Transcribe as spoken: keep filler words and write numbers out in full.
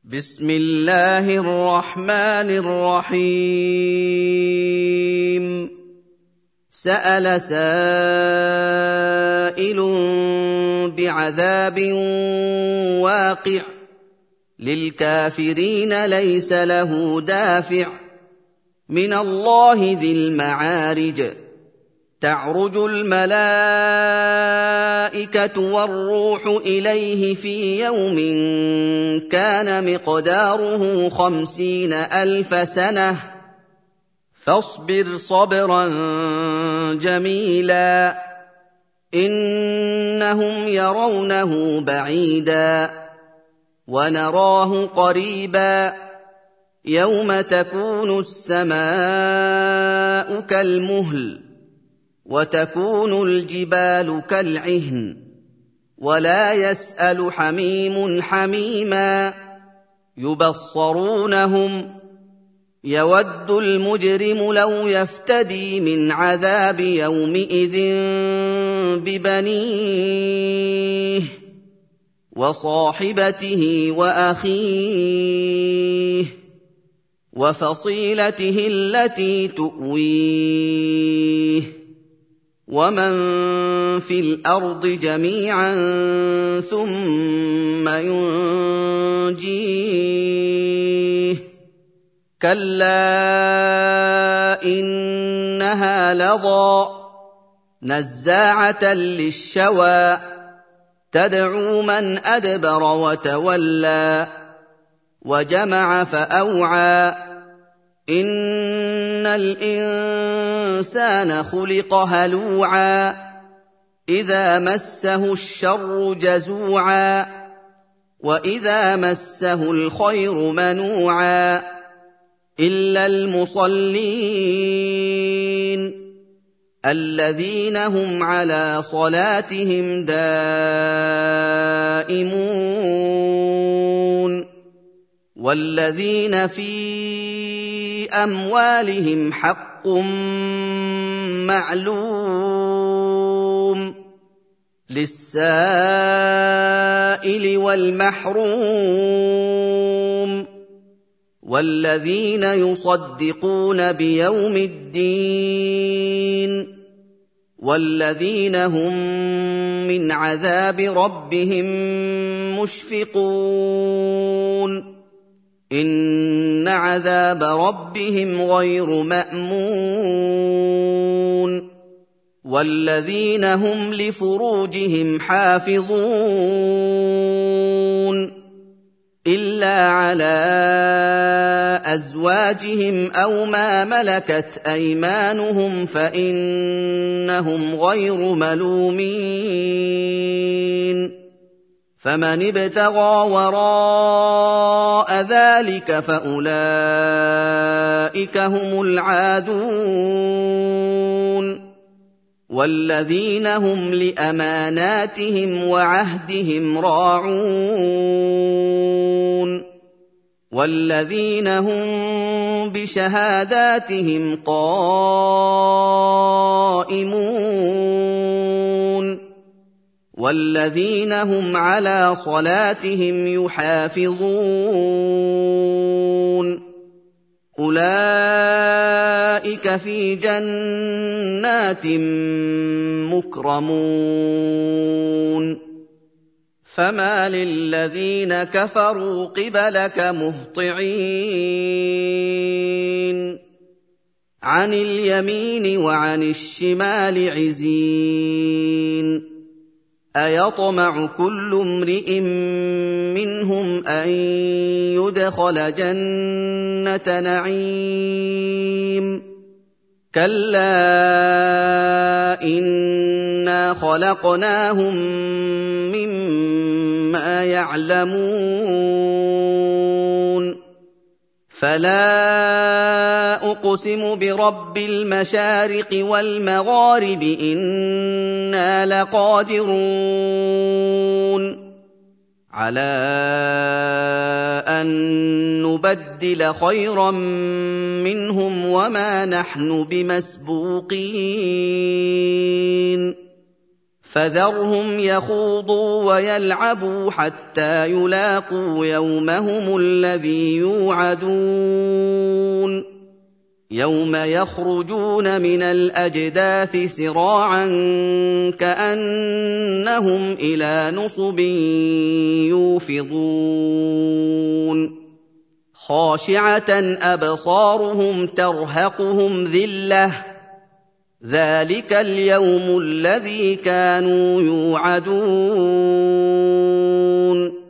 بسم الله الرحمن الرحيم سأل سائل بعذاب واقع للكافرين ليس له دافع من الله ذي المعارج تعرج الملائكة والروح إليه في يوم كان مقداره خمسين ألف سنة فاصبر صبرا جميلا إنهم يرونه بعيدا ونراه قريبا يوم تكون السماء كالمهل وتكون الجبال كالعهن ولا يسأل حميم حميما يبصرونهم يود المجرم لو يفتدي من عذاب يومئذ ببنيه وصاحبته وأخيه وفصيلته التي تؤويه ومن في الأرض جميعا ثم ينجيه كلا إنها لظى نزاعة للشوى تدعو من أدبر وتولى وجمع فأوعى إن الإنسان خلق هلوعا إذا مسه الشر جزوعا وإذا مسه الخير منوعا إلا المصلين الذين هم على صلاتهم دائمون والذين في أموالهم حق معلوم للسائل والمحروم والذين يصدقون بيوم الدين والذين هم من عذاب ربهم مشفقون إن عذاب ربهم غير مأمون والذين هم لفروجهم حافظون إلا على أزواجهم أو ما ملكت أيمانهم فإنهم غير ملومين فمن ابتغى وراء ذلك فأولئك هم العادون والذين هم لأماناتهم وعهدهم راعون والذين هم بشهاداتهم قائمون والذين هم على صلاتهم يحافظون أولئك في جنات مكرمون فما للذين كفروا قبلك مهطعين عن اليمين وعن الشمال عزين أيطمع كل امرئ منهم أن يدخل جنة نعيم كلا إنا خلقناهم مما يعلمون فلا أقسم برب المشارق والمغارب إنا لقادرون على أن نبدل خيرا منهم وما نحن بمسبوقين فذرهم يخوضوا ويلعبوا حتى يلاقوا يومهم الذي يوعدون يوم يخرجون من الأجداث سراعا كأنهم إلى نصب يوفضون خاشعة أبصارهم ترهقهم ذلة ذلك اليوم الذي كانوا يوعدون